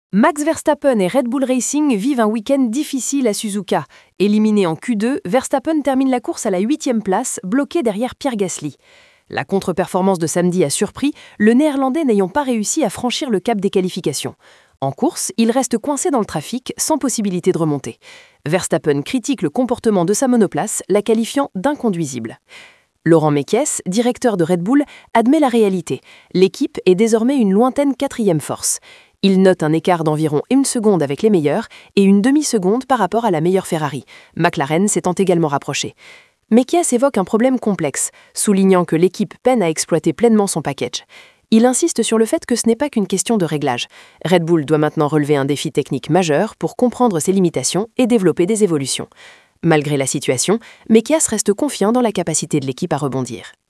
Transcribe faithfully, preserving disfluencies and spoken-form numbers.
Max Verstappen et Red Bull Racing vivent un week-end difficile à Suzuka. Éliminé en Q deux, Verstappen termine la course à la huitième place, bloqué derrière Pierre Gasly. La contre-performance de samedi a surpris, le Néerlandais n'ayant pas réussi à franchir le cap des qualifications. En course, il reste coincé dans le trafic, sans possibilité de remonter. Verstappen critique le comportement de sa monoplace, la qualifiant d'inconduisible. Laurent Mekies, directeur de Red Bull, admet la réalité. L'équipe est désormais une lointaine quatrième force. Il note un écart d'environ une seconde avec les meilleurs et une demi-seconde par rapport à la meilleure Ferrari. McLaren s'étant également rapproché. Mekies évoque un problème complexe, soulignant que l'équipe peine à exploiter pleinement son package. Il insiste sur le fait que ce n'est pas qu'une question de réglage. Red Bull doit maintenant relever un défi technique majeur pour comprendre ses limitations et développer des évolutions. Malgré la situation, Mekies reste confiant dans la capacité de l'équipe à rebondir.